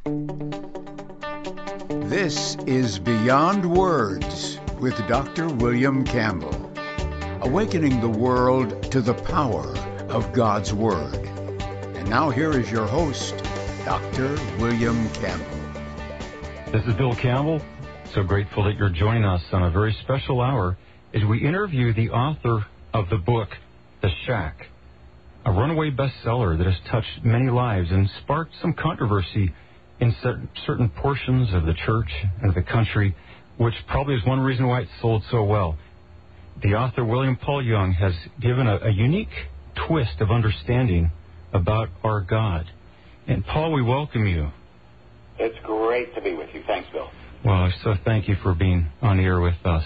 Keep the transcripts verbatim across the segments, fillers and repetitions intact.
This is Beyond Words with Doctor William Campbell, awakening the world to the power of God's Word. And now here is your host, Doctor William Campbell. This is Bill Campbell. So grateful that you're joining us on a very special hour as we interview the author of the book, The Shack, a runaway bestseller that has touched many lives and sparked some controversy in certain portions of the church and the country, which probably is one reason why it sold so well. The author, William Paul Young, has given a, a unique twist of understanding about our God. And Paul, we welcome you. It's great to be with you. Thanks, Bill. Well, so thank you for being on the air with us.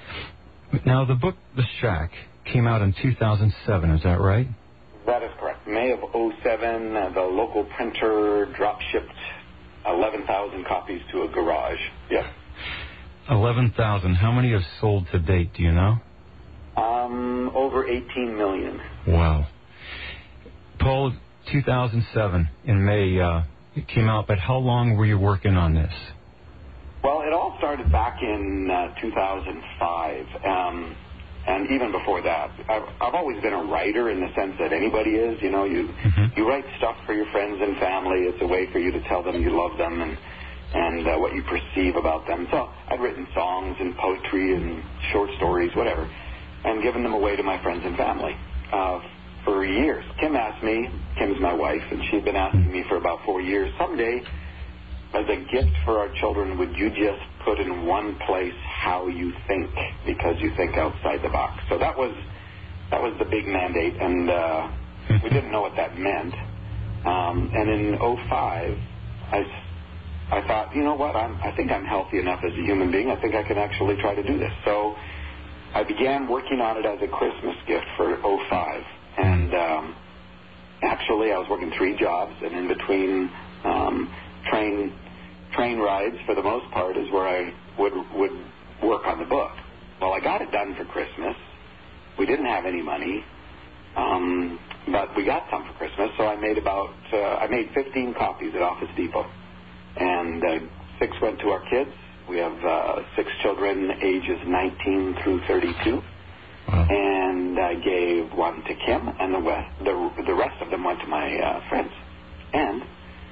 Now, the book, The Shack, came out in two thousand seven, is that right? That is correct. May of oh seven, uh, the local printer drop-shipped eleven thousand copies to a garage. Yeah. eleven thousand. How many have sold to date, do you know? Um, over eighteen million. Wow. Paul, two thousand seven, in May, uh, it came out, but how long were you working on this? Well, it all started back in uh, two thousand five, um, and even before that. I've, I've always been a writer in the sense that anybody is. You know, you mm-hmm. you write stuff for your friends and family. It's a way for you to tell them you love them and and uh, what you perceive about them. So I'd written songs and poetry and short stories, whatever, and given them away to my friends and family uh, for years. Kim asked me, Kim's my wife, and she'd been asking me for about four years, someday, as a gift for our children, would you just put in one place how you think, because you think outside the box? So that was that was the big mandate, and uh, we didn't know what that meant. Um, and in oh five, I, I thought, you know what, I'm, I think I'm healthy enough as a human being. I think I can actually try to do this. So I began working on it as a Christmas gift for oh five. And um, actually, I was working three jobs, and in between um, train train rides, for the most part, is where I would would work on the book. Well, I got it done for Christmas. We didn't have any money, um, but we got some for Christmas. So I made about uh, I made fifteen copies at Office Depot, and uh, six went to our kids. We have uh, six children, ages nineteen through thirty-two. Wow. And I gave one to Kim, and the rest, the, the rest of them went to my uh, friends. And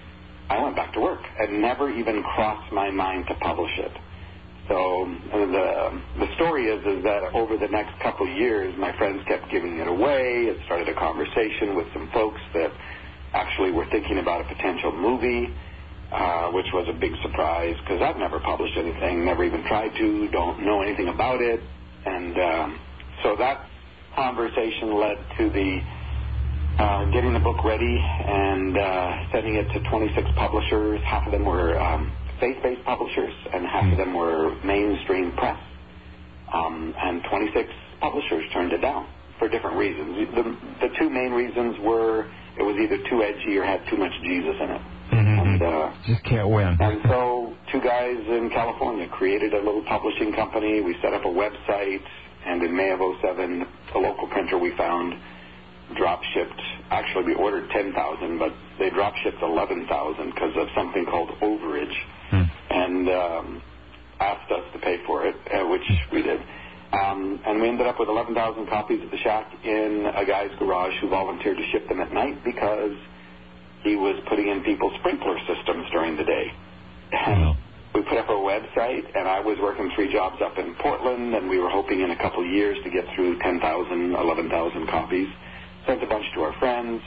I went back to work. It never even crossed my mind to publish it. So the the story is is that over the next couple of years, my friends kept giving it away. It started a conversation with some folks that actually were thinking about a potential movie, uh, which was a big surprise because I've never published anything, never even tried to, don't know anything about it. And um, so that conversation led to the uh, getting the book ready and uh, sending it to twenty-six publishers. Half of them were um, faith-based publishers, and half of them were mainstream press. Um, and twenty-six publishers turned it down for different reasons. The, the two main reasons were it was either too edgy or had too much Jesus in it. Mm-hmm. And, uh, just can't win. And so two guys in California created a little publishing company. We set up a website. And in May of oh seven, the local printer we found drop-shipped. Actually, we ordered ten thousand, but they drop-shipped eleven thousand because of something called overage, hmm. and um, asked us to pay for it, uh, which we did. Um, and we ended up with eleven thousand copies of The Shack in a guy's garage who volunteered to ship them at night because he was putting in people's sprinkler systems during the day. Wow. We put up a website, and I was working three jobs up in Portland, and we were hoping in a couple of years to get through ten thousand, eleven thousand copies. Sent a bunch to our friends,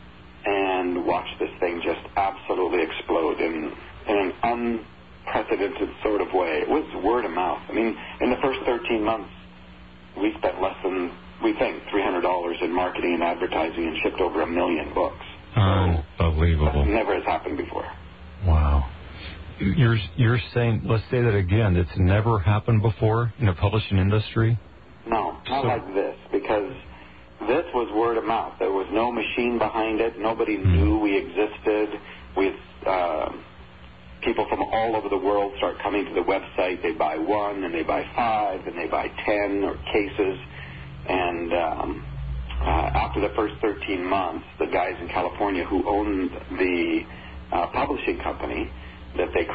and watched this thing just absolutely explode in, in an unprecedented sort of way. It was word of mouth. I mean, in the first thirteen months, we spent less than, we think, three hundred dollars in marketing and advertising and shipped over a million books. Unbelievable. So, never has happened before. Wow. You're you're saying, let's say that again, it's never happened before in the publishing industry? No, not so, like this, because this was word of mouth. There was no machine behind it. Nobody mm-hmm. knew we existed. With uh, people from all over the world start coming to the website. They buy one, and they buy five, and they buy ten or cases. And um, uh, after the first thirteen months, the guys in California who owned the uh, publishing company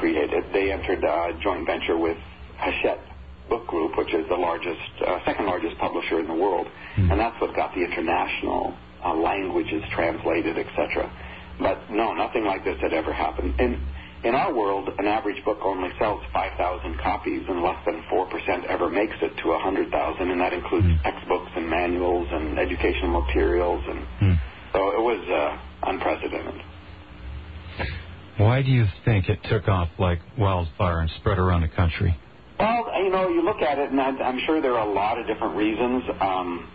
created. They entered a joint venture with Hachette Book Group, which is the largest, uh, second largest publisher in the world, mm. and that's what got the international uh, languages translated, et cetera. But no, nothing like this had ever happened. In in our world, an average book only sells five thousand copies, and less than four percent ever makes it to one hundred thousand, and that includes mm. textbooks and manuals and educational materials, and mm. so it was uh, unprecedented. Why do you think it took off like wildfire and spread around the country? Well, you know, you look at it, and I'm sure there are a lot of different reasons. Um,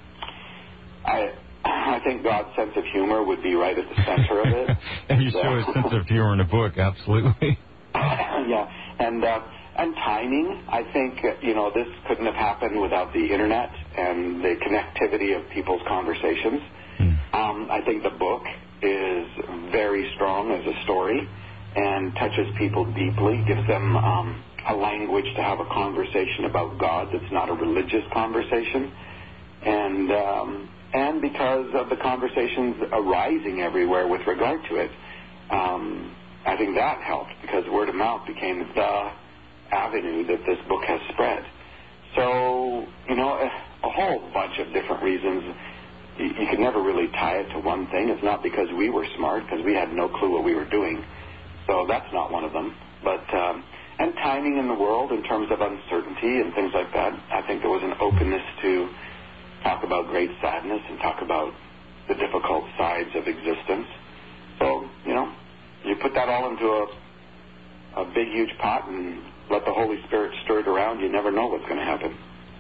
I I think God's sense of humor would be right at the center of it. And you show his sense of humor in the book, absolutely. Yeah, and uh, and timing. I think, uh, you know, this couldn't have happened without the Internet and the connectivity of people's conversations. Mm. Um, I think the book is very strong as a story and touches people deeply, gives them um, a language to have a conversation about God that's not a religious conversation. And um, and because of the conversations arising everywhere with regard to it, um, I think that helped, because word of mouth became the avenue that this book has spread. So, you know, a, a whole bunch of different reasons. You, you could never really tie it to one thing. It's not because we were smart, because we had no clue what we were doing. So that's not one of them. But um, and timing in the world in terms of uncertainty and things like that. I think there was an openness to talk about great sadness and talk about the difficult sides of existence. So, you know, you put that all into a, a big, huge pot and let the Holy Spirit stir it around. You never know what's going to happen.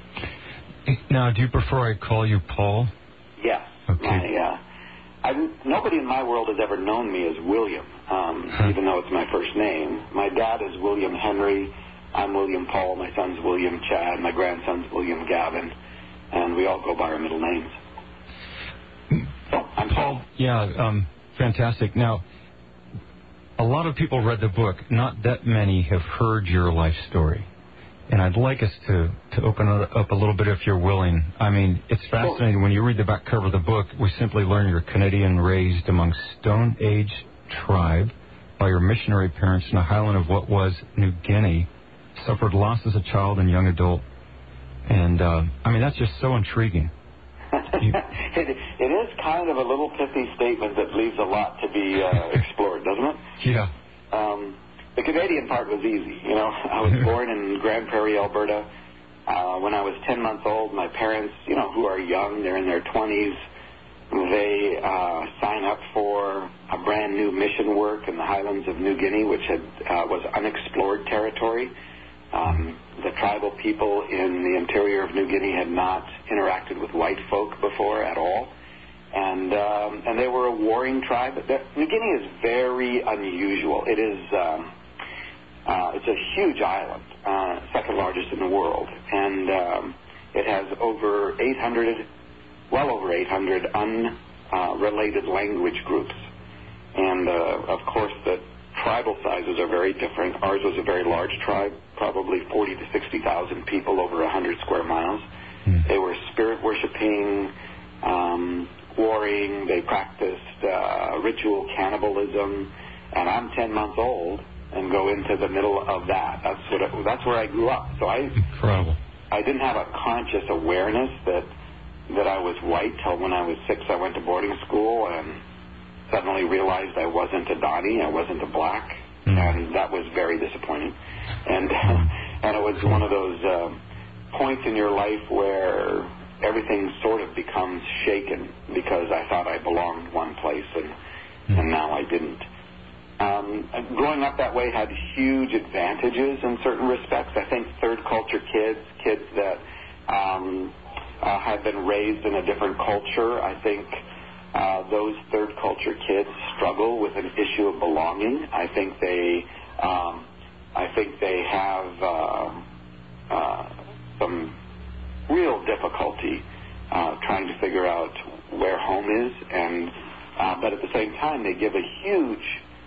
Now, do you prefer I call you Paul? Yes. Okay. My, uh, I, nobody in my world has ever known me as William, um, huh. even though it's my first name. My dad is William Henry. I'm William Paul. My son's William Chad. My grandson's William Gavin. And we all go by our middle names. So, I'm Paul, yeah, um, fantastic. Now, a lot of people read the book. Not that many have heard your life story. And I'd like us to, to open it up a little bit if you're willing. I mean, it's fascinating. When you read the back cover of the book, we simply learn you're Canadian, raised among Stone Age tribe by your missionary parents in the highland of what was New Guinea, suffered loss as a child and young adult. And, uh, I mean, that's just so intriguing. You... it, it is kind of a little pithy statement that leaves a lot to be uh, explored, doesn't it? Yeah. Um, the Canadian part was easy. You know, I was born in Grand Prairie, Alberta. Uh, when I was ten months old, my parents, you know, who are young, they're in their twenties, they uh, sign up for a brand new mission work in the highlands of New Guinea, which had uh, was unexplored territory. Um, the tribal people in the interior of New Guinea had not interacted with white folk before at all, and um, and they were a warring tribe. New Guinea is very unusual. It is um, uh, it's a huge island, uh, second largest in the world, and um, it has over eight hundred, well over eight hundred unrelated uh, language groups, and uh, of course the tribal sizes are very different. Ours was a very large tribe, probably forty to sixty thousand people over one hundred square miles. Mm. They were spirit worshiping, um, warring. They practiced uh, ritual cannibalism. And I'm ten months old and go into the middle of that. That's what it, that's where I grew up. So I Incredible. I didn't have a conscious awareness that that I was white till when I was six. I went to boarding school and suddenly realized I wasn't a Donnie, I wasn't a black, mm. and that was very disappointing. And and it was one of those uh, points in your life where everything sort of becomes shaken because I thought I belonged one place and mm. and now I didn't. Um, growing up that way had huge advantages in certain respects. I think third culture kids, kids that um, uh, have been raised in a different culture, I think Uh, those third culture kids struggle with an issue of belonging. I think they, um, I think they have uh, uh, some real difficulty uh, trying to figure out where home is, and uh, but at the same time they give a huge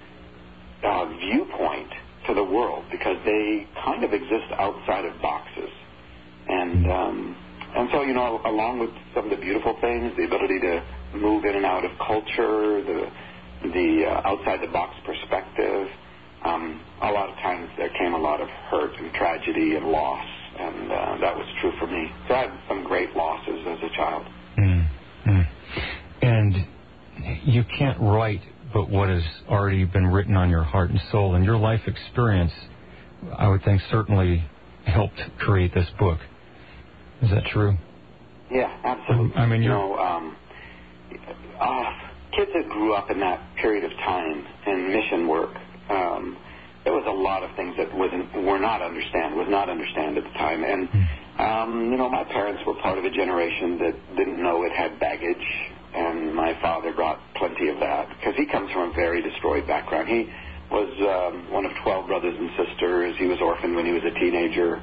uh, viewpoint to the world because they kind of exist outside of boxes, and um, and so you know, along with some of the beautiful things, the ability to move in and out of culture, the the uh, outside the box perspective. Um, a lot of times there came a lot of hurt and tragedy and loss, and uh, that was true for me. So I had some great losses as a child. Mm-hmm. And you can't write but what has already been written on your heart and soul, and your life experience, I would think, certainly helped create this book. Is that true? Yeah, absolutely. I mean, you you're... know, um, uh, kids that grew up in that period of time in mission work, um, there was a lot of things that wasn't, were not understand, was not understand at the time. And, um, you know, my parents were part of a generation that didn't know it had baggage, and my father brought plenty of that, because he comes from a very destroyed background. He was um, one of twelve brothers and sisters. He was orphaned when he was a teenager.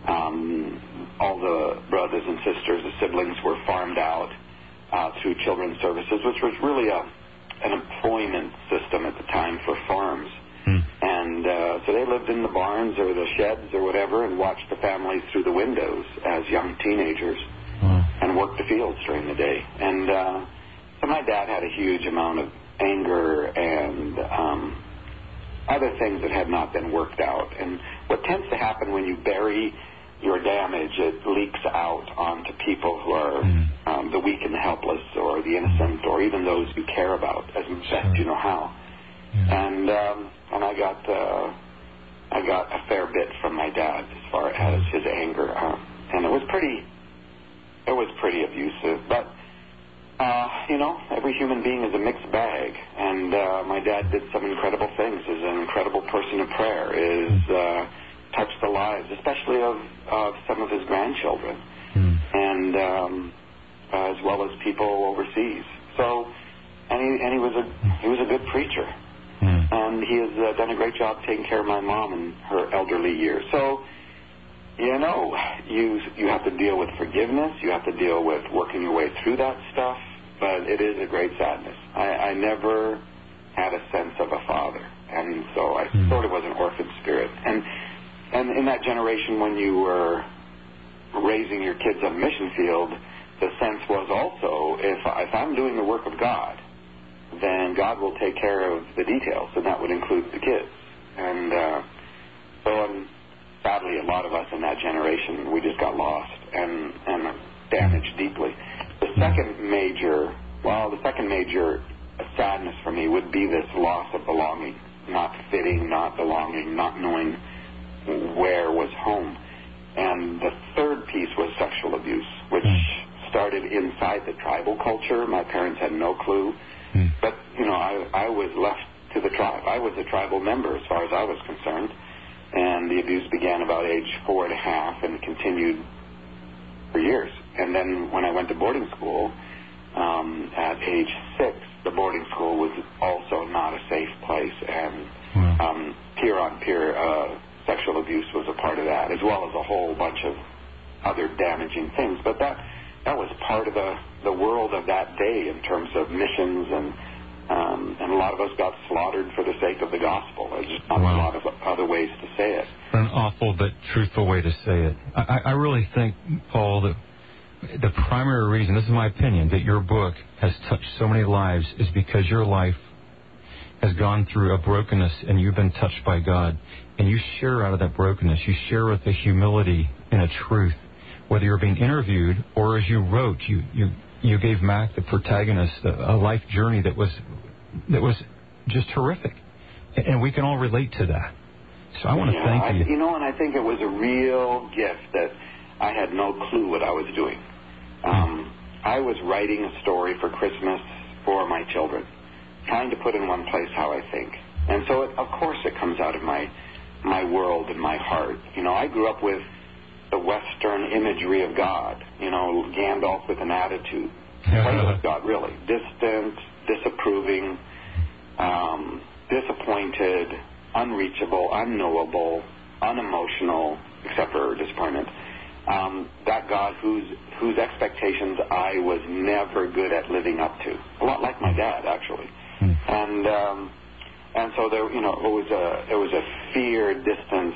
Um, all the brothers and sisters, the siblings, were farmed out uh, through Children's Services, which was really a, an employment system at the time for farms. Mm. And uh, so they lived in the barns or the sheds or whatever and watched the families through the windows as young teenagers mm. and worked the fields during the day. And uh, so my dad had a huge amount of anger and um, other things that had not been worked out. And what tends to happen when you bury your damage, it leaks out onto people who are mm. um, the weak and the helpless, or the innocent, or even those you care about as best sure. you know how. Yeah. And um, and I got uh, I got a fair bit from my dad as far as his anger, um, and it was pretty it was pretty abusive. But uh, you know, every human being is a mixed bag, and uh, my dad did some incredible things. Is an incredible person of prayer. Is uh, touched the lives, especially of, of some of his grandchildren, mm. and um, as well as people overseas. So, and he, and he was a he was a good preacher, mm. and he has uh, done a great job taking care of my mom in her elderly years. So, you know, you you have to deal with forgiveness. You have to deal with working your way through that stuff. But it is a great sadness. I, I never had a sense of a father, and so I mm. sort of was an orphan spirit. And And in that generation, when you were raising your kids on a mission field, the sense was also, if, if I'm doing the work of God, then God will take care of the details, and that would include the kids. And uh, so, and sadly, a lot of us in that generation, we just got lost and, and damaged deeply. The second major, well, the second major sadness for me would be this loss of belonging, not fitting, not belonging, not knowing where was home. And the third piece was sexual abuse, which mm. started inside the tribal culture. My parents had no clue. Mm. But, you know, I, I was left to the tribe. I was a tribal member as far as I was concerned. And the abuse began about age four and a half and continued for years. And then when I went to boarding school, um, at age six, the boarding school was also not a safe place. And wow. um, peer-on-peer uh sexual abuse was a part of that, as well as a whole bunch of other damaging things. But that that was part of the, the world of that day in terms of missions, and um, and a lot of us got slaughtered for the sake of the gospel. There's just not wow. a lot of other ways to say it. An awful but truthful way to say it. I, I really think, Paul, that the primary reason, this is my opinion, that your book has touched so many lives is because your life has gone through a brokenness and you've been touched by God. And you share out of that brokenness. You share with a humility and a truth. Whether you're being interviewed or as you wrote, you, you, you gave Mac, the protagonist, a, a life journey that was that was just horrific. And we can all relate to that. So I want to yeah, thank I, you. You know, and I think it was a real gift that I had no clue what I was doing. Um, mm. I was writing a story for Christmas for my children, trying to put in one place how I think. And so, it, of course, it comes out of my my world and my heart. You know, I grew up with the Western imagery of God. You know, Gandalf with an attitude. What is God, really? Distant, disapproving, um, disappointed, unreachable, unknowable, unemotional, except for disappointment. Um, that God whose whose expectations I was never good at living up to. A lot like my dad, actually. Hmm. And um, and so there, you know, it was a it was a fear, distance,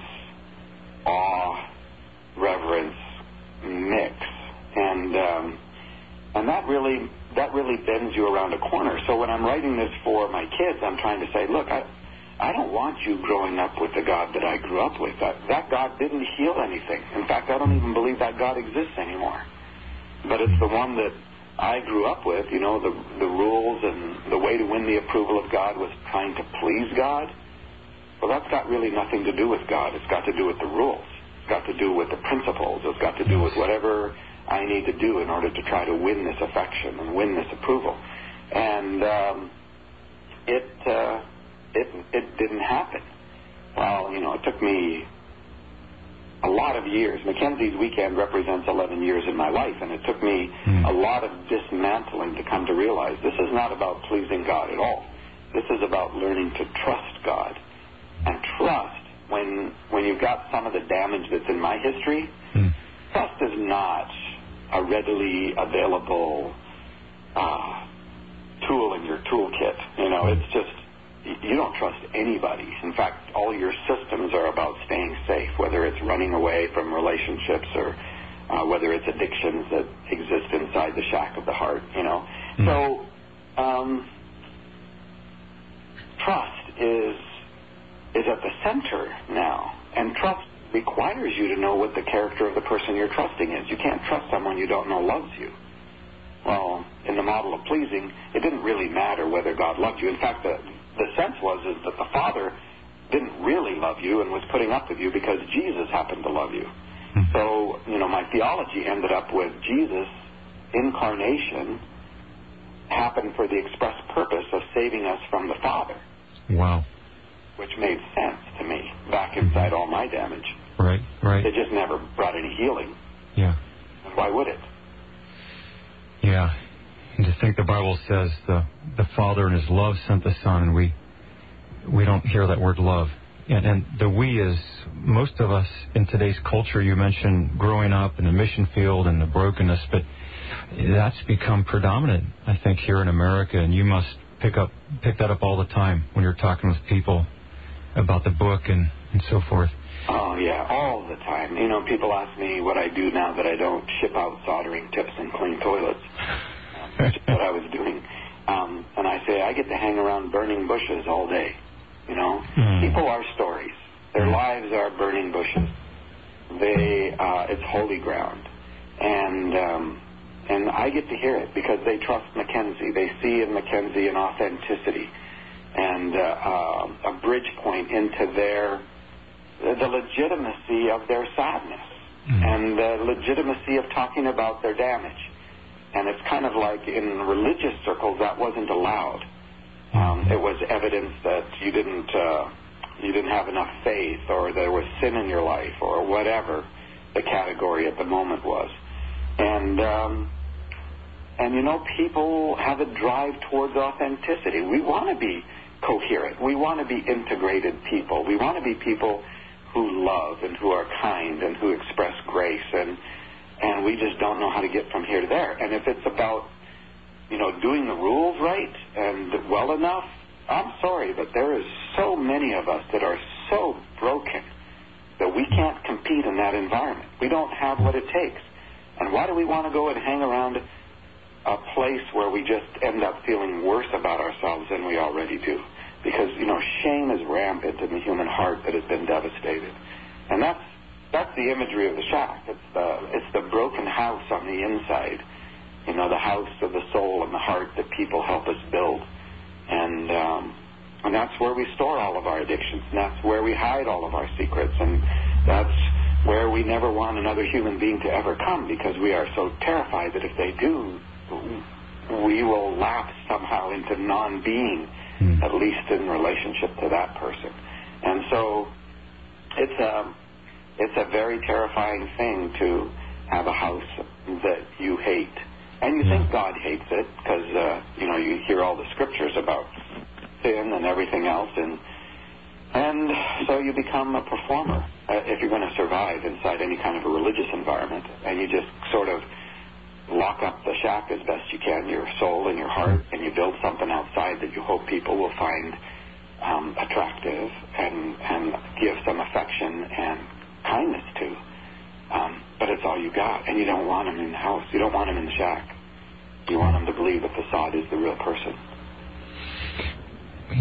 awe, reverence mix, and um, and that really that really bends you around a corner. So when I'm writing this for my kids, I'm trying to say, look, I I don't want you growing up with the God that I grew up with. That, that God didn't heal anything. In fact, I don't even believe that God exists anymore. But it's the one that I grew up with, you know, the, the rules and the way to win the approval of God was trying to please God. Well, that's got really nothing to do with God. It's got to do with the rules. It's got to do with the principles. It's got to do with whatever I need to do in order to try to win this affection and win this approval. And um, it, uh, it it didn't happen. Well, you know, it took me a lot of years. Mackenzie's Weekend represents eleven years in my life, and it took me mm. a lot of dismantling to come to realize this is not about pleasing God at all. This is about learning to trust God. And trust, when when you've got some of the damage that's in my history, mm. trust is not a readily available uh, tool in your toolkit. You know, it's just, you don't trust anybody. In fact, all your systems are about staying safe, whether it's running away from relationships or uh, whether it's addictions that exist inside the shack of the heart, you know. Mm. So, um, trust is is at the center now, and trust requires you to know what the character of the person you're trusting is. You can't trust someone you don't know loves you. Well, in the model of pleasing, it didn't really matter whether God loved you. In fact, the, the sense was is that the Father didn't really love you and was putting up with you because Jesus happened to love you. Mm-hmm. So, you know, my theology ended up with Jesus' incarnation happened for the express purpose of saving us from the Father. Wow. Which made sense to me back inside mm-hmm. all my damage. Right, right. It just never brought any healing. Yeah. And why would it? Yeah. And to think the Bible says the the Father in His love sent the Son, and we we don't hear that word love. And, and the we is most of us in today's culture. You mentioned growing up in the mission field and the brokenness, but that's become predominant, I think, here in America. And you must pick up pick that up all the time when you're talking with people about the book and, and so forth. Oh, yeah, all the time. You know, people ask me what I do now that I don't ship out soldering tips and clean toilets, um, which is what I was doing. Um, and I say, I get to hang around burning bushes all day. You know, mm. people are stories. Their mm. lives are burning bushes. They, uh, it's holy ground. And, um, and I get to hear it because they trust Mackenzie. They see in Mackenzie an authenticity and uh, uh, a bridge point into their the legitimacy of their sadness mm. and the legitimacy of talking about their damage. And it's kind of like in religious circles that wasn't allowed. Um, it was evidence that you didn't uh, you didn't have enough faith, or there was sin in your life, or whatever the category at the moment was. And um, and you know, people have a drive towards authenticity. We want to be coherent. We want to be integrated people. We want to be people who love and who are kind and who express grace, and and we just don't know how to get from here to there. And if it's about, you know, doing the rules right and well enough, I'm sorry, but there is so many of us that are so broken that we can't compete in that environment. We don't have what it takes. And why do we want to go and hang around a place where we just end up feeling worse about ourselves than we already do? Because, you know, shame is rampant in the human heart that has been devastated. And that's that's the imagery of the shack. It's the, it's the broken house on the inside. You know, the house of the soul and the heart that people help us build. And um, and that's where we store all of our addictions. And that's where we hide all of our secrets. And that's where we never want another human being to ever come, because we are so terrified that if they do, we will lapse somehow into non-being, mm. at least in relationship to that person. And so it's a, it's a very terrifying thing to have a house that you hate. And you think God hates it because, uh, you know, you hear all the scriptures about sin and everything else. And and so you become a performer uh, if you're going to survive inside any kind of a religious environment. And you just sort of lock up the shack as best you can, your soul and your heart, and you build something outside that you hope people will find um, attractive and, and give some affection and kindness to. Um, but it's all you got, and you don't want them in the house. You don't want them in the shack. You want them to believe the facade is the real person.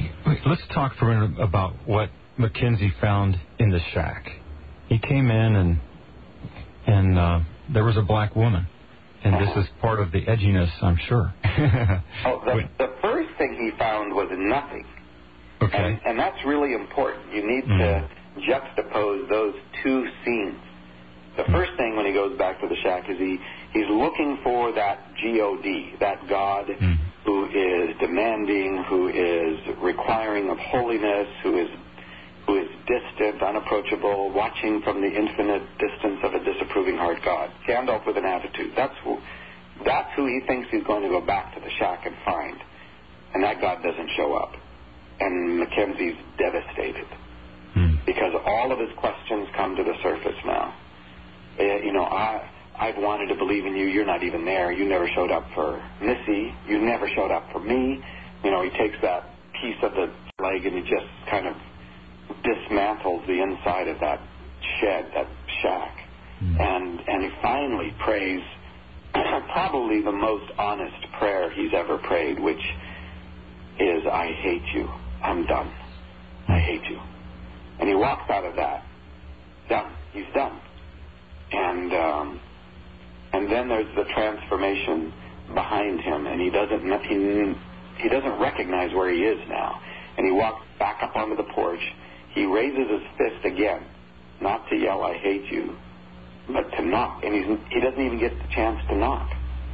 let's talk for a minute about what Mackenzie found in the shack. He came in and and uh, there was a black woman, and this is part of the edginess, I'm sure. oh, the, the first thing he found was nothing. Okay. And, and that's really important. You need mm. to juxtapose those two scenes. The mm. first thing when he goes back to the shack is he, he's looking for that G O D, that God mm. who is demanding, who is requiring of holiness, who is who is distant, unapproachable, watching from the infinite distance of a disapproving heart God. Gandalf with an attitude. That's who, that's who he thinks he's going to go back to the shack and find. And that God doesn't show up. And Mackenzie's devastated. Hmm. Because all of his questions come to the surface now. Uh, you know, I, I've wanted to believe in you. You're not even there. You never showed up for Missy. You never showed up for me. You know, he takes that piece of the leg and he just kind of dismantles the inside of that shed, that shack. Hmm. And, and he finally prays probably the most honest prayer he's ever prayed, which is, I hate you. I'm done. I hate you. And he walks out of that. Done. He's done. And um, and then there's the transformation behind him, and he doesn't he, he doesn't recognize where he is now. And he walks back up onto the porch. He raises his fist again, not to yell, I hate you, but to knock. And he's, he doesn't even get the chance to knock.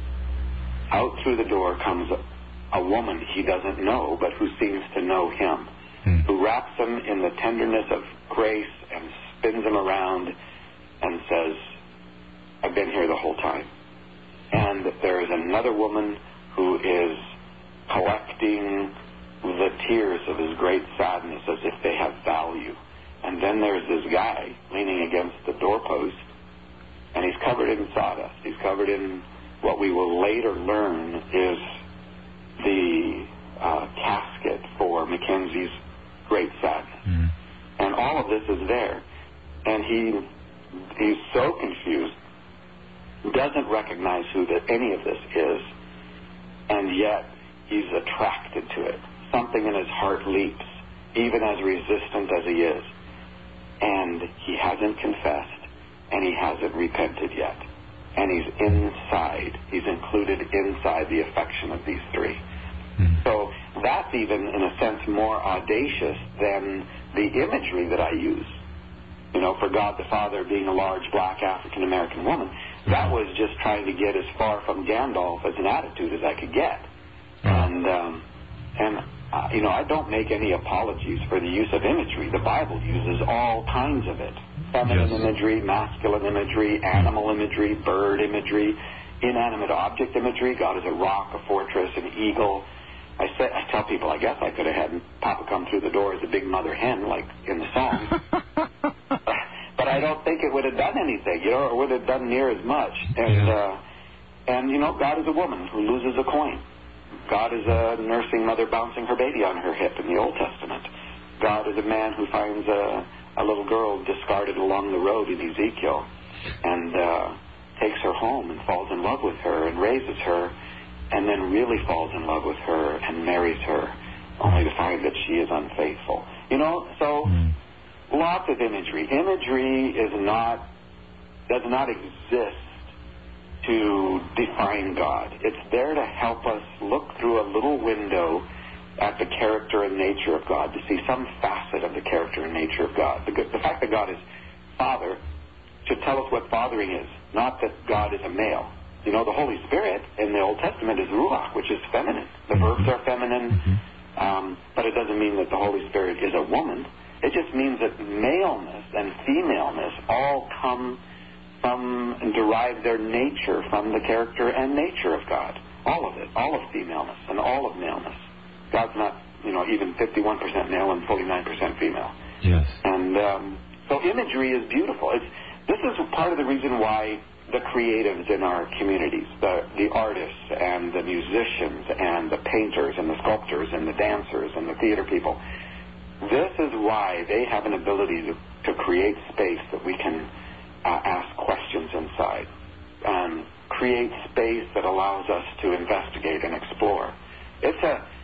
Out through the door comes a, a woman he doesn't know, but who seems to know him, hmm. who wraps him in the tenderness of grace and spins him around and says, I've been here the whole time. And there is another woman who is collecting the tears of his great sadness as if they have value. And then there's this guy leaning against the doorpost, and he's covered in sawdust. He's covered in what we will later learn is the uh, casket for Mackenzie's great sadness. Mm-hmm. And all of this is there. And he he's so confused, doesn't recognize who that any of this is, and yet he's attracted to it. Something in his heart leaps, even as resistant as he is. And he hasn't confessed, and he hasn't repented yet. And he's inside. He's included inside the affection of these three. Mm-hmm. So that's even, in a sense, more audacious than the imagery that I use. You know, for God the Father being a large, black, African-American woman. Mm-hmm. That was just trying to get as far from Gandalf as an attitude as I could get. Mm-hmm. And, um, and uh, you know, I don't make any apologies for the use of imagery. The Bible uses all kinds of it. Feminine yes. imagery, masculine imagery, animal imagery, bird imagery, inanimate object imagery. God is a rock, a fortress, an eagle. I say, I tell people, I guess I could have had Papa come through the door as a big mother hen, like in the song. But I don't think it would have done anything, you know, or would have done near as much. And, yeah. uh, and you know, God is a woman who loses a coin. God is a nursing mother bouncing her baby on her hip in the Old Testament. God is a man who finds a, a little girl discarded along the road in Ezekiel and uh, takes her home and falls in love with her and raises her and then really falls in love with her and marries her only to find that she is unfaithful. You know, so mm. lots of imagery. Imagery is not, does not exist to define God. It's there to help us look through a little window at the character and nature of God, to see some facet of the character and nature of God. The, the fact that God is Father should tell us what fathering is, not that God is a male. You know, the Holy Spirit in the Old Testament is Ruach, which is feminine. The mm-hmm. verbs are feminine, mm-hmm. um, but it doesn't mean that the Holy Spirit is a woman. It just means that maleness and femaleness all come from and derive their nature from the character and nature of God. All of it, all of femaleness and all of maleness. God's not, you know, even fifty-one percent male and forty-nine percent female. Yes. And um, so imagery is beautiful. It's, this is part of the reason why the creatives in our communities, the, the artists and the musicians and the painters and the sculptors and the dancers and the theater people, this is why they have an ability to, to create space that we can uh, ask questions inside, and create space that allows us to investigate and explore. It's a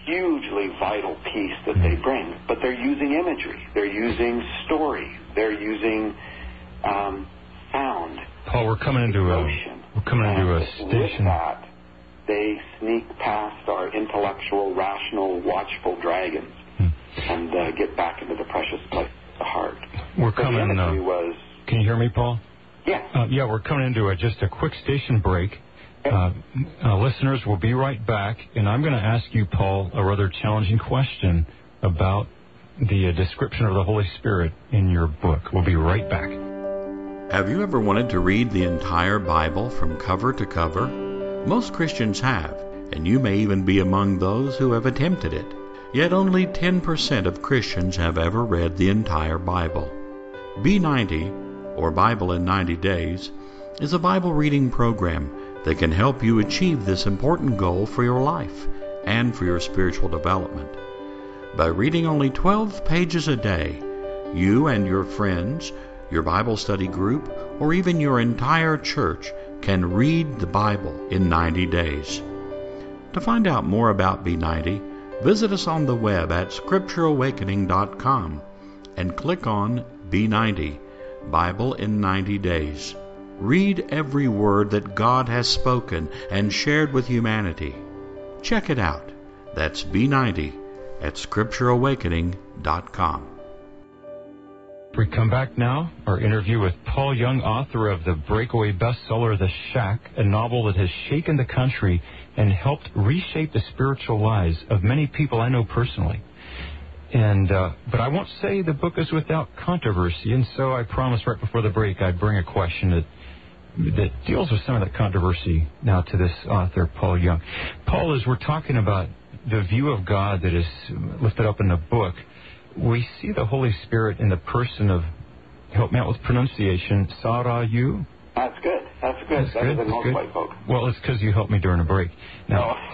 hugely vital piece that they bring, but they're using imagery, they're using story, they're using um, sound. Paul, we're coming into a we're coming into a station. With that, they sneak past our intellectual, rational, watchful dragons hmm. and uh, get back into the precious place of the heart. We're so coming. The uh, was, can you hear me, Paul? Yes. Uh, yeah, we're coming into a, just a quick station break. Uh, uh, listeners, we'll be right back, and I'm going to ask you, Paul, a rather challenging question about the uh, description of the Holy Spirit in your book. We'll be right back. Have you ever wanted to read the entire Bible from cover to cover? Most Christians have, and you may even be among those who have attempted it. Yet only ten percent of Christians have ever read the entire Bible. B ninety, or Bible in ninety days, is a Bible reading program that can help you achieve this important goal for your life and for your spiritual development. By reading only twelve pages a day, you and your friends, your Bible study group, or even your entire church can read the Bible in ninety days. To find out more about B ninety, visit us on the web at scripture awakening dot com and click on B ninety, Bible in ninety days. Read every word that God has spoken and shared with humanity. Check it out. That's B ninety at scripture awakening dot com. We come back now, our interview with Paul Young, author of the breakaway bestseller The Shack, a novel that has shaken the country and helped reshape the spiritual lives of many people I know personally. And uh, but I won't say the book is without controversy, and so I promised right before the break I'd bring a question that that deals with some of that controversy now to this author, Paul Young. Paul, as we're talking about the view of God that is lifted up in the book, we see the Holy Spirit in the person of, help me out with pronunciation, Sarayu? That's good. That's good. That's Better good. than most good. white folk. Well, it's because you helped me during a break. Now, oh.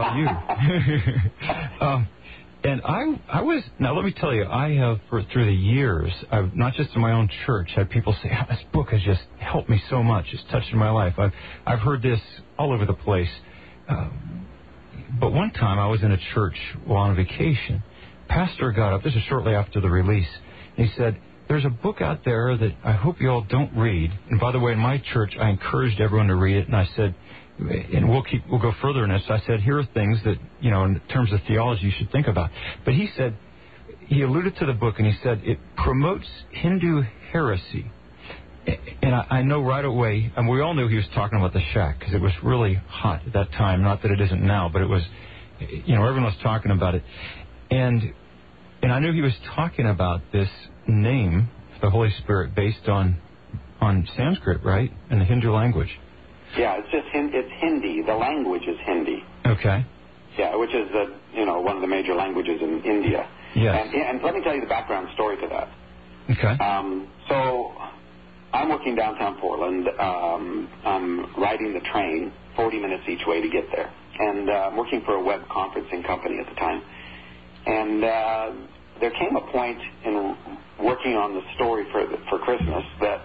Sarayu. um, And I, I was, now let me tell you, I have, for, through the years, I've, not just in my own church, had people say, oh, this book has just helped me so much. It's touched my life. I've, I've heard this all over the place. Um, but one time I was in a church while on vacation. Pastor got up, this is shortly after the release, and he said, there's a book out there that I hope you all don't read. And by the way, in my church, I encouraged everyone to read it, and I said, and we'll keep we'll go further in this. I said, here are things that, you know, in terms of theology you should think about. But he said, he alluded to the book, and he said, it promotes Hindu heresy. And I, I know right away, and we all knew he was talking about The Shack, because it was really hot at that time. Not that it isn't now, but it was, you know, everyone was talking about it. And and I knew he was talking about this name, the Holy Spirit, based on on Sanskrit, right, in the Hindu language. Yeah, it's just it's Hindi. The language is Hindi. Okay. Yeah, which is the you know one of the major languages in India. Yes. And, and let me tell you the background story to that. Okay. Um, so I'm working downtown Portland. Um, I'm riding the train, forty minutes each way to get there, and uh, I'm working for a web conferencing company at the time. And uh, there came a point in working on the story for the, for Christmas that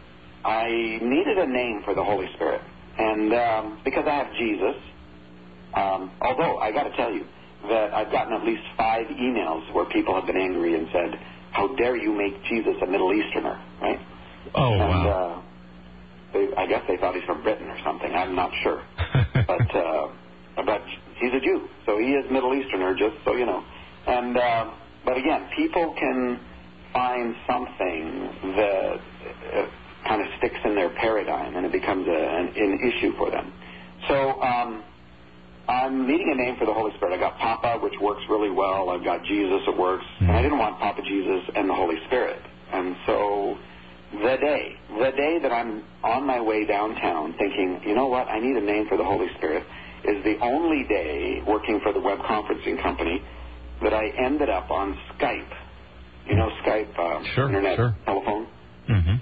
I needed a name for the Holy Spirit. And um, because I have Jesus, um, although I got to tell you that I've gotten at least five emails where people have been angry and said, how dare you make Jesus a Middle Easterner, right? Oh, and, wow. Uh, they, I guess they thought he's from Britain or something. I'm not sure. but, uh, but he's a Jew, so he is Middle Easterner, just so you know. And uh, but again, people can find something that uh, kind of sticks in their paradigm, and it becomes a, an, an issue for them. So um, I'm needing a name for the Holy Spirit. I got Papa, which works really well. I've got Jesus, it works. Mm-hmm. And I didn't want Papa Jesus and the Holy Spirit. And so the day, the day that I'm on my way downtown thinking, you know what, I need a name for the Holy Spirit, is the only day working for the web conferencing company that I ended up on Skype. You know Skype, uh, sure, internet sure. telephone? Mm-hmm.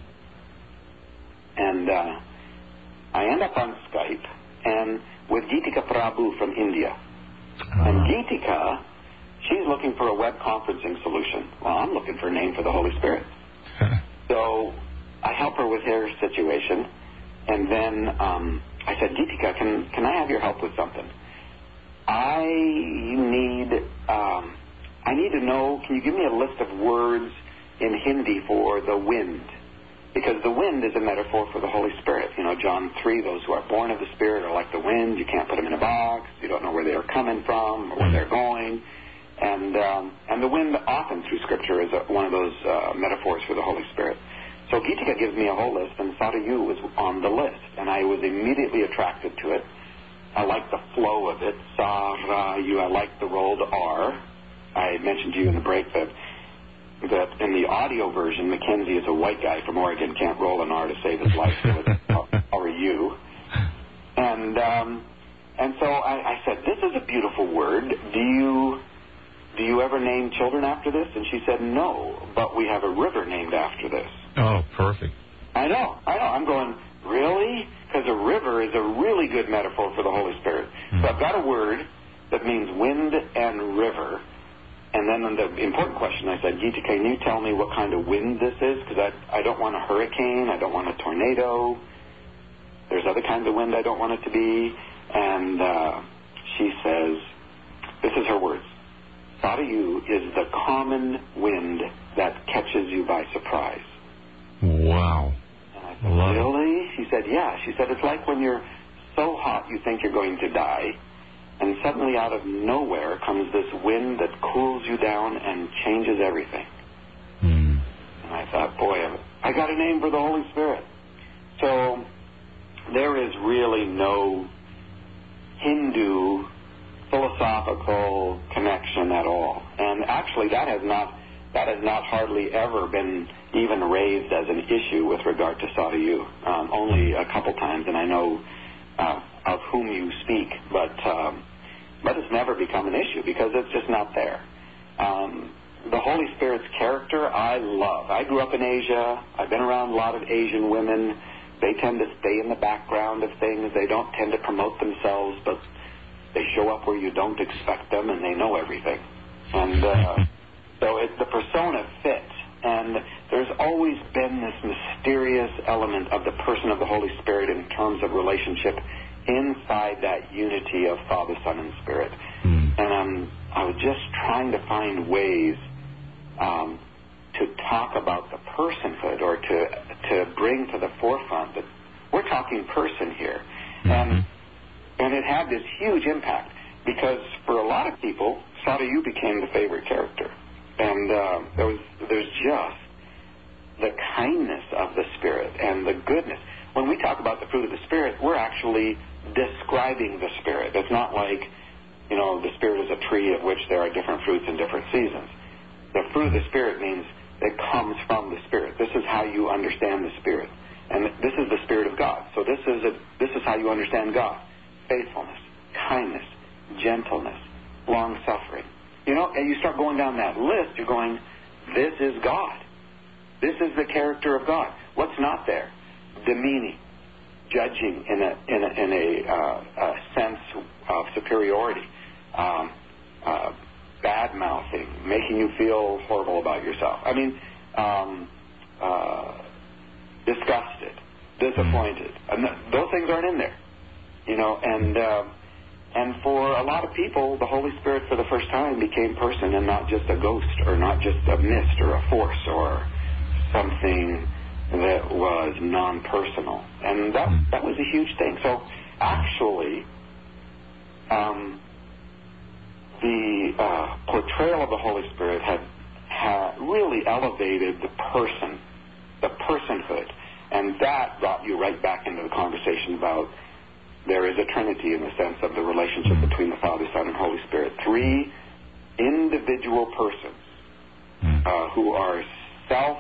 And uh, I end up on Skype and with Geetika Prabhu from India. Uh-huh. And Geetika, she's looking for a web conferencing solution. Well, I'm looking for a name for the Holy Spirit. So I help her with her situation. And then um, I said, Geetika, can, can I have your help with something? I need um, I need to know, can you give me a list of words in Hindi for the wind? Because the wind is a metaphor for the Holy Spirit. You know, John three, those who are born of the Spirit are like the wind. You can't put them in a box. You don't know where they are coming from or where they're going. And um, and the wind often through Scripture is a, one of those uh, metaphors for the Holy Spirit. So Geetika gives me a whole list, and Sadayu was on the list. And I was immediately attracted to it. I like the flow of it. Sa-ra-yu. I like the rolled R. I mentioned to you in the break that that in the audio version, Mackenzie is a white guy from Oregon, can't roll an R to save his life, so it's how are you? And um, and so I, I said, this is a beautiful word. Do you do you ever name children after this? And she said, no, but we have a river named after this. Oh, perfect. I know, I know. I'm going, really? Because a river is a really good metaphor for the Holy Spirit. Mm. So I've got a word that means wind and river. And then on the important question, I said, Geeta, can you tell me what kind of wind this is? Because I, I don't want a hurricane. I don't want a tornado. There's other kinds of wind I don't want it to be. And uh, she says, this is her words, Sadayu is the common wind that catches you by surprise. Wow. And I said, Love really? It. She said, yeah. She said, it's like when you're so hot you think you're going to die. And suddenly out of nowhere comes this wind that cools you down and changes everything. Mm. And I thought, boy, I got a name for the Holy Spirit. So there is really no Hindu philosophical connection at all. And actually that has not that has not hardly ever been even raised as an issue with regard to Sadayu. Um, only a couple times, and I know uh, of whom you speak, but um, but it's never become an issue because it's just not there. Um, the Holy Spirit's character I love. I grew up in Asia. I've been around a lot of Asian women. They tend to stay in the background of things. They don't tend to promote themselves, but they show up where you don't expect them, and they know everything. And uh, so it, the persona fits. And there's always been this mysterious element of the person of the Holy Spirit in terms of relationship inside that unity of Father, Son, and Spirit. Mm. And um, I was just trying to find ways um, to talk about the personhood or to to bring to the forefront that we're talking person here. Mm-hmm. And and it had this huge impact because for a lot of people, Sadayu became the favorite character. And uh, there was there's just the kindness of the Spirit and the goodness. When we talk about the fruit of the Spirit, we're actually describing the Spirit. It's not like, you know, the Spirit is a tree of which there are different fruits in different seasons. The fruit of the Spirit means it comes from the Spirit. This is how you understand the Spirit. And this is the Spirit of God. So this is a, this is how you understand God. Faithfulness, kindness, gentleness, long-suffering. You know, and you start going down that list, you're going, this is God. This is the character of God. What's not there? Demeaning, judging in a in a, in a, uh, a sense of superiority, um, uh, bad-mouthing, making you feel horrible about yourself. I mean, um, uh, disgusted, disappointed. And th- those things aren't in there, you know, and... Uh, And for a lot of people, the Holy Spirit for the first time became person and not just a ghost or not just a mist or a force or something that was non-personal. And that that was a huge thing. So actually, um, the uh, portrayal of the Holy Spirit had, had really elevated the person, the personhood. And that brought you right back into the conversation about there is a Trinity in the sense of the relationship between the Father, Son, and Holy Spirit. Three individual persons uh, who are self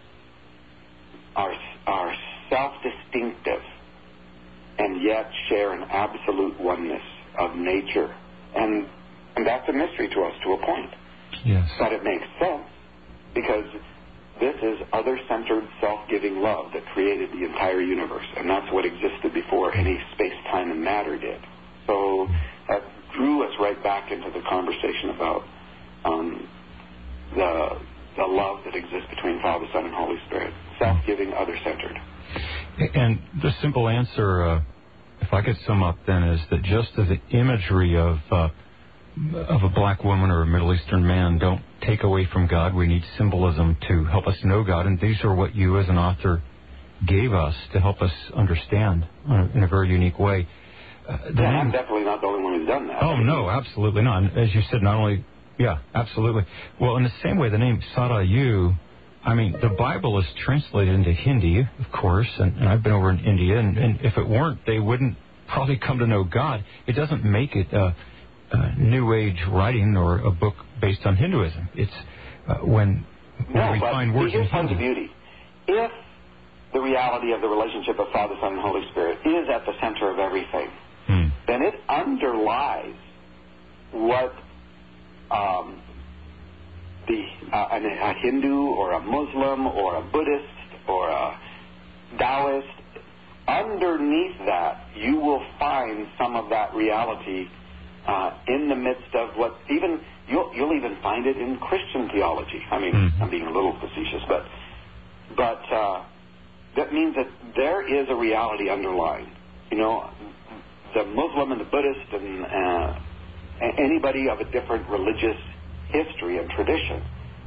are are self-distinctive and yet share an absolute oneness of nature, and and that's a mystery to us to a point. Yes, but it makes sense because this is other-centered, self-giving love that created the entire universe, and that's what existed before any space, time, and matter did. So that drew us right back into the conversation about um, the the love that exists between Father, Son, and Holy Spirit. Self-giving, other-centered. And the simple answer uh, if I could sum up then, is that just as the imagery of uh, of a black woman or a Middle Eastern man don't take away from God, we need symbolism to help us know God, and these are what you as an author gave us to help us understand uh, in a very unique way. Uh, yeah, I'm definitely not the only one who's done that. Oh, no, absolutely not. And as you said, not only, yeah, absolutely. Well, in the same way, the name Sadayu, I mean, the Bible is translated into Hindi, of course, and, and I've been over in India, and, and if it weren't, they wouldn't probably come to know God. It doesn't make it a, a New Age writing or a book based on Hinduism. It's uh, when, when no, we but find words in here's part of Hindi. the beauty. If the reality of the relationship of Father, Son, and Holy Spirit is at the center of everything, hmm. then it underlies what um, the uh, a, a Hindu or a Muslim or a Buddhist or a Taoist, underneath that you will find some of that reality uh, in the midst of what even you'll, you'll even find it in Christian theology. I mean, mm-hmm. I'm being a little facetious, but but uh, that means that there is a reality underlying. You know, the Muslim and the Buddhist and uh, anybody of a different religious history and tradition,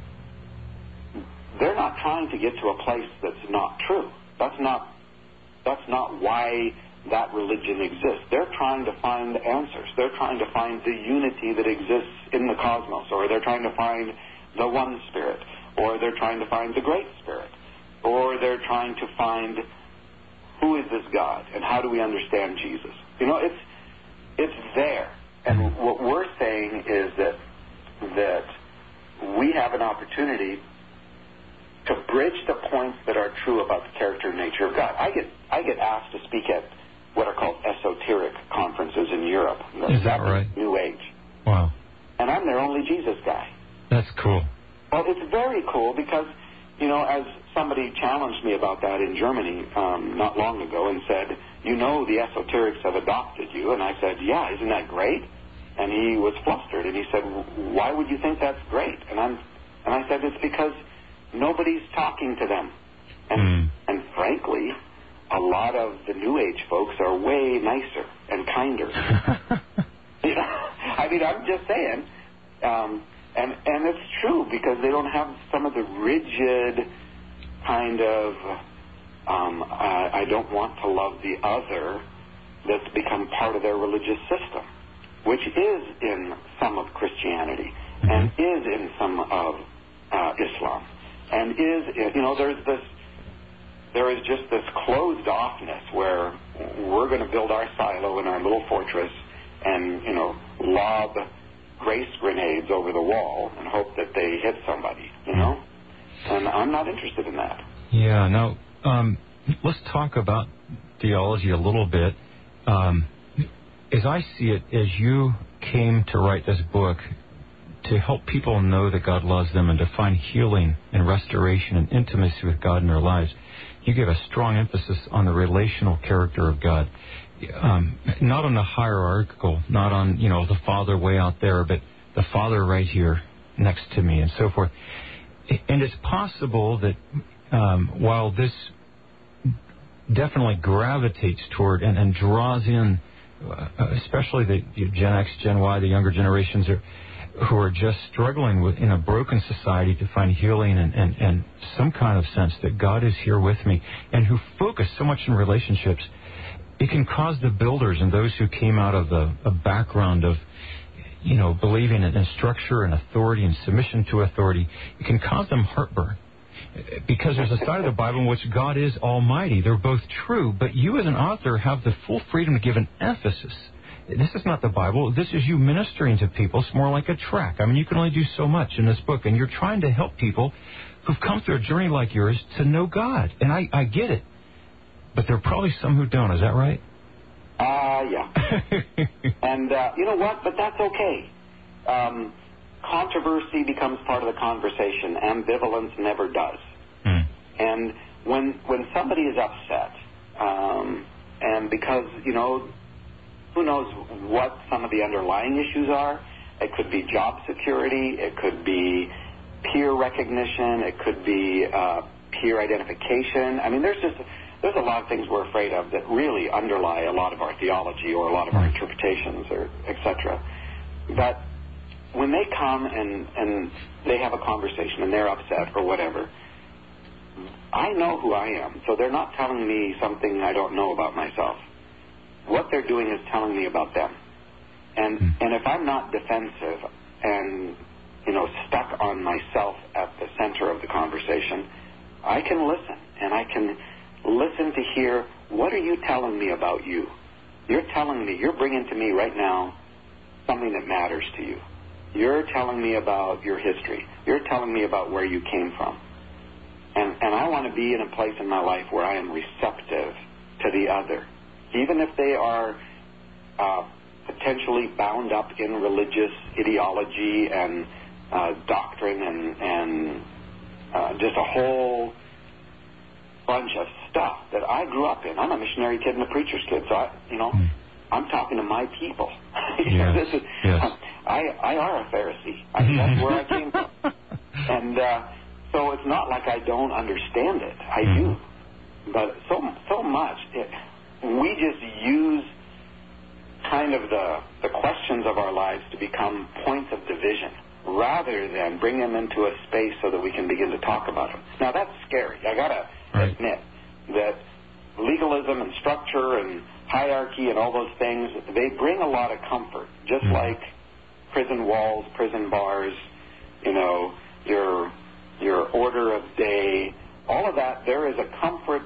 they're not trying to get to a place that's not true. That's not that's not why that religion exists. They're trying to find answers. They're trying to find the unity that exists in the cosmos, or they're trying to find the one spirit, or they're trying to find the great spirit, or they're trying to find who is this God and how do we understand Jesus. You know, it's it's there. And what we're saying is that that we have an opportunity to bridge the points that are true about the character and nature of God. I get I get asked to speak at what are called esoteric conferences in Europe. Is that right? New Age. Wow. And I'm their only Jesus guy. That's cool. Well, it's very cool because, you know, as somebody challenged me about that in Germany um, not long ago and said, you know, the esoterics have adopted you. And I said, yeah, isn't that great? And he was flustered, and he said, why would you think that's great? And I'm, and I said, it's because nobody's talking to them. And, mm. and frankly, a lot of the New Age folks are way nicer and kinder. You know? I mean, I'm just saying. Um, and, and it's true because they don't have some of the rigid kind of, um, I, I don't want to love the other that's become part of their religious system, which is in some of Christianity mm-hmm. and is in some of uh, Islam, and is, you know, there's this, there is just this closed offness where we're going to build our silo in our little fortress and, you know, lob grace grenades over the wall and hope that they hit somebody, you know? And I'm not interested in that. Yeah, now, um, let's talk about theology a little bit. Um, as I see it, as you came to write this book to help people know that God loves them and to find healing and restoration and intimacy with God in their lives, you give a strong emphasis on the relational character of God. Um, not on the hierarchical, not on, you know, the Father way out there, but the Father right here next to me and so forth. And it's possible that um, while this definitely gravitates toward and, and draws in, uh, especially the Gen X, Gen Y, the younger generations are, who are just struggling with in a broken society to find healing and, and, and some kind of sense that God is here with me, and who focus so much in relationships, it can cause the builders and those who came out of a, a background of, you know, believing in, in structure and authority and submission to authority, it can cause them heartburn. Because there's a side of the Bible in which God is almighty. They're both true, but you as an author have the full freedom to give an emphasis. This is not the Bible. This is you ministering to people. It's more like a track. I mean, you can only do so much in this book, and you're trying to help people who've come through a journey like yours to know God. And I, I get it. But there are probably some who don't. Is that right? Uh, yeah. And uh, you know what? But that's okay. Um, controversy becomes part of the conversation. Ambivalence never does. Mm. And when when somebody is upset, um, and because, you know, who knows what some of the underlying issues are. It could be job security. It could be peer recognition. It could be uh, peer identification. I mean, there's just there's a lot of things we're afraid of that really underlie a lot of our theology or a lot of our interpretations, or et cetera. But when they come and, and they have a conversation and they're upset or whatever, I know who I am, so they're not telling me something I don't know about myself. What they're doing is telling me about them. And and if I'm not defensive and, you know, stuck on myself at the center of the conversation, I can listen, and I can listen to hear, what are you telling me about you? You're telling me, you're bringing to me right now something that matters to you. You're telling me about your history. You're telling me about where you came from. And, and I want to be in a place in my life where I am receptive to the other, even if they are uh, potentially bound up in religious ideology and uh, doctrine and, and uh, just a whole bunch of stuff that I grew up in. I'm a missionary kid and a preacher's kid, so I, you know, mm. I'm talking to my people. Yes. this is, yes. I, I are a Pharisee. I mean, that's where I came from. And uh, so it's not like I don't understand it. I mm. do. But so so much, it, we just use kind of the, the questions of our lives to become points of division rather than bring them into a space so that we can begin to talk about them. Now, that's scary. I got to right. admit that legalism and structure and hierarchy and all those things, they bring a lot of comfort, just mm. like prison walls, prison bars, you know, your your order of day, all of that. There is a comfort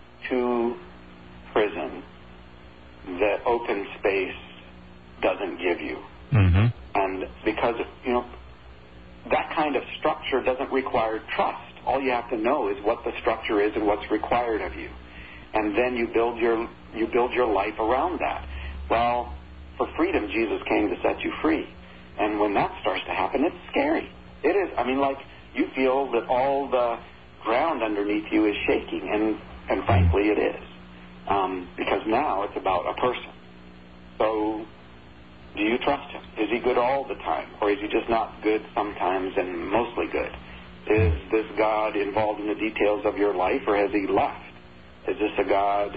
to prison that open space doesn't give you. Mm-hmm. And because, you know, that kind of structure doesn't require trust. All you have to know is what the structure is and what's required of you. And then you build your you build your life around that. Well, for freedom, Jesus came to set you free. And when that starts to happen, it's scary. It is. I mean, like, you feel that all the ground underneath you is shaking, and, and frankly, it is. Um, because now it's about a person. So, do you trust him? Is he good all the time? Or is he just not good sometimes and mostly good? Is this God involved in the details of your life, or has he left? Is this a God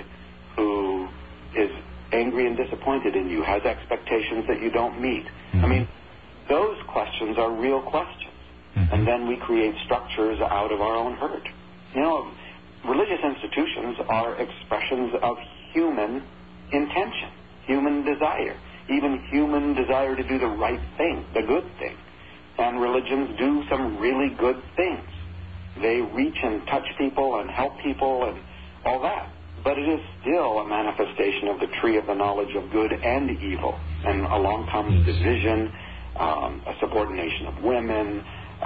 who is angry and disappointed in you, has expectations that you don't meet? Mm-hmm. I mean, those questions are real questions. Mm-hmm. And then we create structures out of our own hurt. You know, religious institutions are expressions of human intention, human desire, even human desire to do the right thing, the good thing. And religions do some really good things. They reach and touch people and help people and all that. But it is still a manifestation of the tree of the knowledge of good and evil. And along comes division, um, a subordination of women,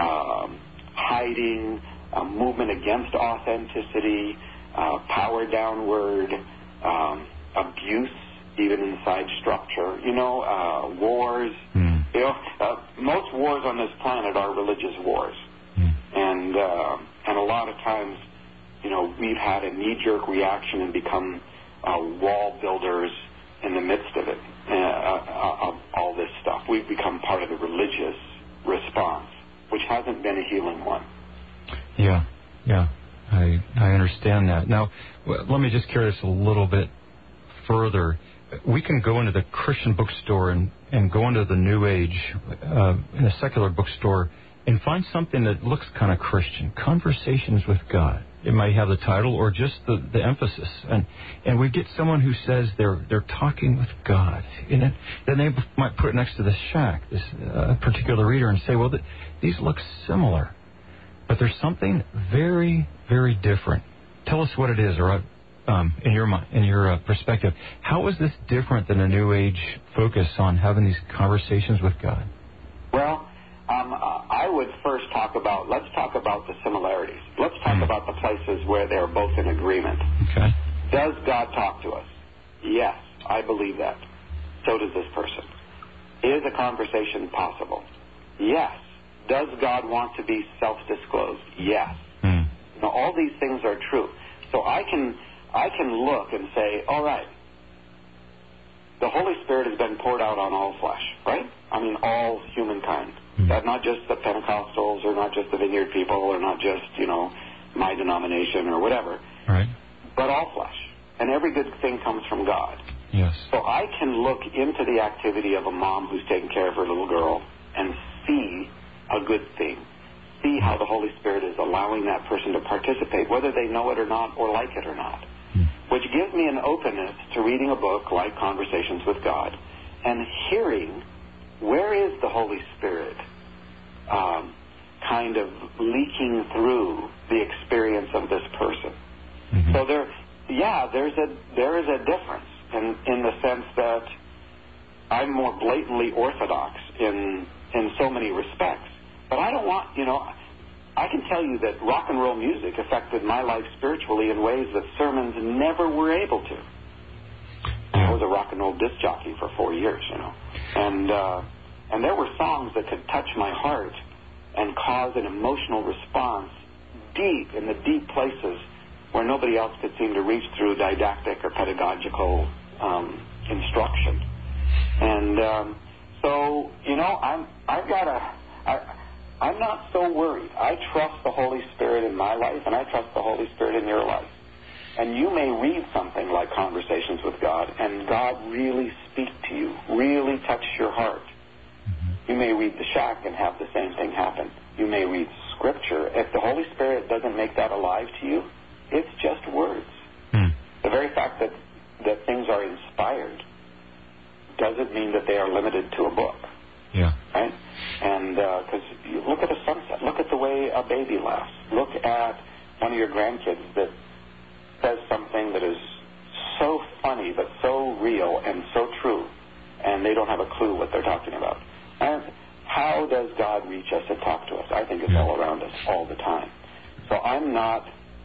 um, hiding, a movement against authenticity, uh, power downward, um, abuse, even inside structure. You know, uh, wars. Mm. You know, uh, most wars on this planet are religious wars. Mm. And, uh, and a lot of times, you know, we've had a knee-jerk reaction and become uh, wall builders in the midst of it, uh, uh, of all this stuff. We've become part of the religious response, which hasn't been a healing one. Yeah, yeah, I I understand that. Now, w- let me just carry this a little bit further. We can go into the Christian bookstore and, and go into the New Age uh, in a secular bookstore and find something that looks kind of Christian, Conversations with God. It might have the title or just the, the emphasis. And and we get someone who says they're they're talking with God. And then, then they might put it next to the shack, this uh, particular reader, and say, well, th- these look similar. But there's something very, very different. Tell us what it is, or um, in your mind, in your uh, perspective. How is this different than a New Age focus on having these conversations with God? Well, Um, I would first talk about, let's talk about the similarities. Let's talk mm. about the places where they're both in agreement. Okay. Does God talk to us? Yes, I believe that. So does this person. Is a conversation possible? Yes. Does God want to be self-disclosed? Yes. Mm. Now, all these things are true. So I can, I can look and say, all right, the Holy Spirit has been poured out on all flesh, right? I mean, all humankind. That not just the Pentecostals, or not just the Vineyard people, or not just, you know, my denomination or whatever. Right. but all flesh. And every good thing comes from God. Yes. So I can look into the activity of a mom who's taking care of her little girl and see a good thing. See how the Holy Spirit is allowing that person to participate, whether they know it or not or like it or not. Hmm. Which gives me an openness to reading a book like Conversations with God and hearing where is the Holy Spirit um, kind of leaking through the experience of this person. Mm-hmm. So there, yeah, there's a there is a difference in in the sense that I'm more blatantly orthodox in in so many respects. But I don't want, you know, I can tell you that rock and roll music affected my life spiritually in ways that sermons never were able to. I was a rock and roll disc jockey for four years, you know, and uh, and there were songs that could touch my heart and cause an emotional response deep in the deep places where nobody else could seem to reach through didactic or pedagogical um, instruction. And um, so, you know, I'm I've got a I, I'm not so worried. I trust the Holy Spirit in my life, and I trust the Holy Spirit in your life. And you may read something like Conversations with God, and God really speak to you, really touch your heart. You may read The Shack and have the same thing happen. You may read Scripture. If the Holy Spirit doesn't make that alive to you, it's just words. Hmm. The very fact that, that things are inspired doesn't mean that they are limited to a book. Yeah. Right? And because uh, you look at a sunset, look at the way a baby laughs, look at one of your grandkids that says something that is so funny but so real and so true, and they don't have a clue what they're talking about. And how does God reach us and talk to us? I think it's all around us all the time. So I'm not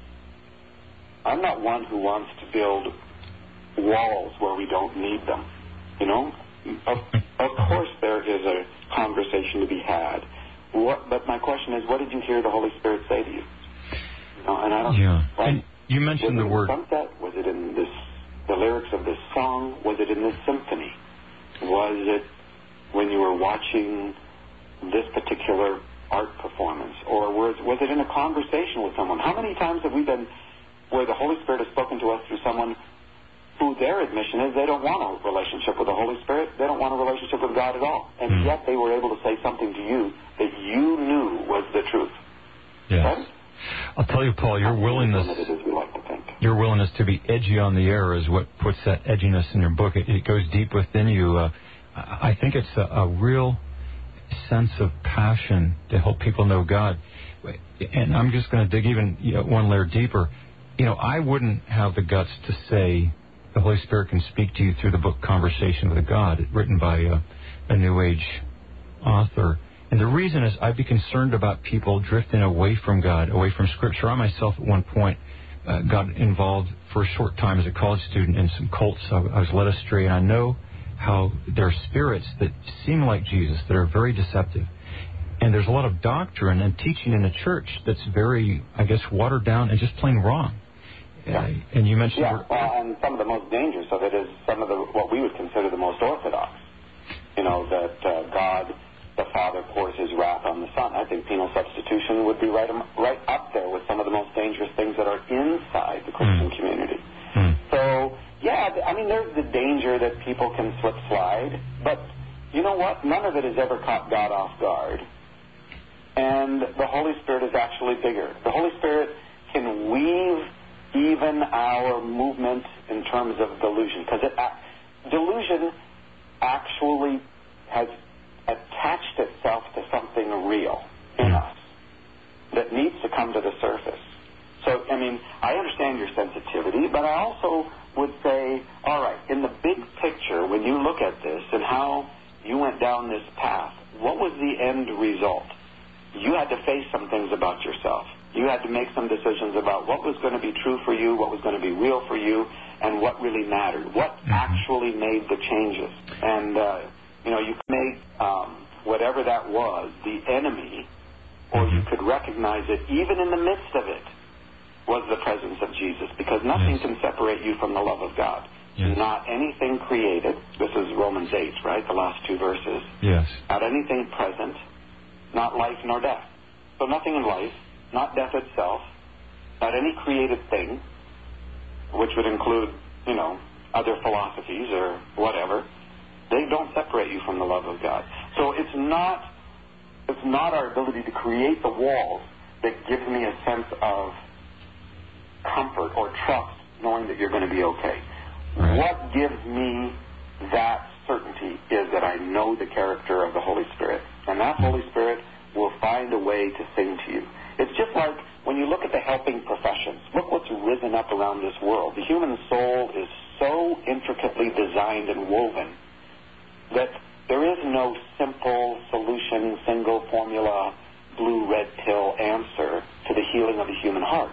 I'm not one who wants to build walls where we don't need them. You know? Of, of course there is a conversation to be had. What, but my question is, what did you hear the Holy Spirit say to you? You know, and I don't Yeah. Right? And you mentioned the word sunset? Was it in this the lyrics of this song? Was it in this symphony? Was it when you were watching this particular art performance? Or was, was it in a conversation with someone? How many times have we been where the Holy Spirit has spoken to us through someone who their admission is they don't want a relationship with the Holy Spirit, they don't want a relationship with God at all, and mm. yet they were able to say something to you that you knew was the truth. Yes. Right? I'll tell you, Paul, your willingness, as we like to think. your willingness to be edgy on the air is what puts that edginess in your book. It, it goes deep within you. Uh, I think it's a, a real sense of passion to help people know God. And I'm just going to dig even you know, one layer deeper. You know, I wouldn't have the guts to say the Holy Spirit can speak to you through the book Conversation with God, written by a, a New Age author. And the reason is I'd be concerned about people drifting away from God, away from Scripture. I myself at one point uh, got involved for a short time as a college student in some cults. I, I was led astray, and I know how there are spirits that seem like Jesus that are very deceptive. And there's a lot of doctrine and teaching in the church that's very, I guess, watered down and just plain wrong. Yeah. Uh, and you mentioned... Yeah, well, and some of the most dangerous of it is some of the what we would consider the most orthodox. You know, that uh, God, the Father, pours His wrath on the Son. I think penal substitution would be right, right up there with some of the most dangerous things that are inside the Christian mm. community. Mm. So, yeah, I mean, there's the danger that people can slip slide, but you know what? None of it has ever caught God off guard. And the Holy Spirit is actually bigger. The Holy Spirit can weave even our movement in terms of delusion, because uh, delusion actually has attached itself to something real in us that needs to come to the surface. So, I mean, I understand your sensitivity, but I also would say, all right, in the big picture, when you look at this and how you went down this path, what was the end result? You had to face some things about yourself. You had to make some decisions about what was going to be true for you, what was going to be real for you, and what really mattered, what mm-hmm. actually made the changes. And, uh, you know, you could make um, whatever that was the enemy, or mm-hmm. you could recognize it even in the midst of it was the presence of Jesus, because nothing yes. can separate you from the love of God. Yes. Not anything created. This is Romans eight, right, the last two verses. Yes. Not anything present, not life nor death. So nothing in life, not death itself, not any created thing which would include, you know, other philosophies or whatever, they don't separate you from the love of God. So it's not, it's not our ability to create the walls that gives me a sense of comfort or trust knowing that you're going to be okay. Right. What gives me that certainty is that I know the character of the Holy Spirit. And that Holy Spirit will find a way to sing to you. It's just like when you look at the helping professions. Look what's risen up around this world. The human soul is so intricately designed and woven that there is no simple solution, single formula, blue, red pill answer to the healing of the human heart.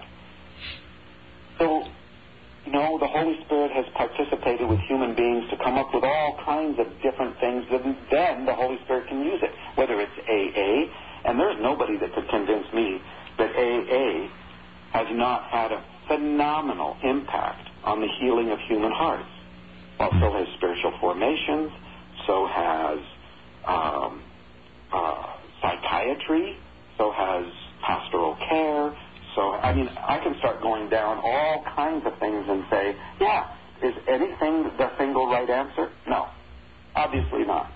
So, you know, the Holy Spirit has participated with human beings to come up with all kinds of different things, and then the Holy Spirit can use it, whether it's A A, and there's nobody that could convince me that A A has not had a phenomenal impact on the healing of human hearts. Well, so has spiritual formations, so has um, uh, psychiatry, so has pastoral care. So, I mean, I can start going down all kinds of things and say, yeah, is anything the single right answer? No, obviously not.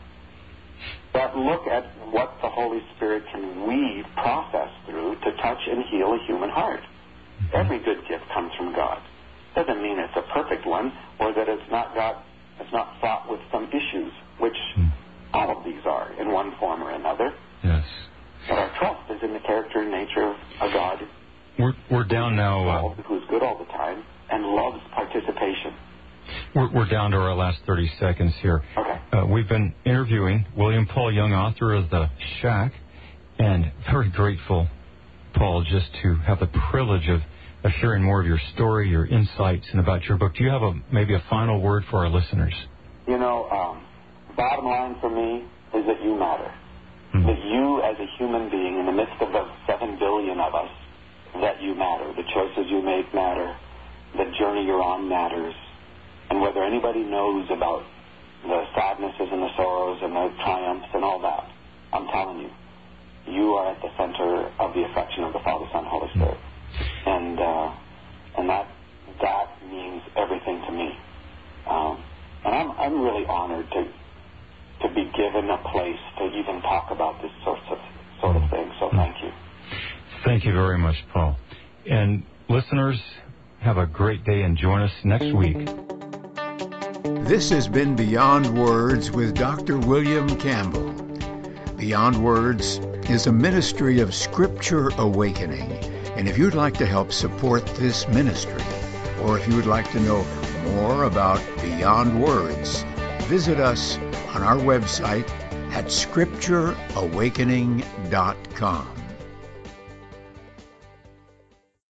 But look at what the Holy Spirit can weave, process through to touch and heal a human heart. Every good gift comes from God. Doesn't mean it's a perfect one or that it's not got, it's not fraught with some issues, which all of these are in one form or another. Yes. But our trust is in the character and nature of a God We're, we're down now. Uh, who's good all the time and loves participation. We're, we're down to our last thirty seconds here. Okay. Uh, we've been interviewing William Paul Young, author of The Shack, and very grateful, Paul, just to have the privilege of, of sharing more of your story, your insights, and about your book. Do you have a maybe a final word for our listeners? You know, um, bottom line for me is that you matter. Mm-hmm. That you as a human being in the midst of the seven billion of us, that you matter. The choices you make matter. The journey you're on matters. And whether anybody knows about the sadnesses and the sorrows and the triumphs and all that, I'm telling you, you are at the center of the affection of the Father, Son, Holy Spirit. And uh, and that that means everything to me. Um, and I'm I'm really honored to to be given a place to even talk about this sort of sort of thing. So thank you. Thank you very much, Paul. And listeners, have a great day and join us next week. This has been Beyond Words with Doctor William Campbell. Beyond Words is a ministry of Scripture Awakening. And if you'd like to help support this ministry, or if you would like to know more about Beyond Words, visit us on our website at scripture awakening dot com.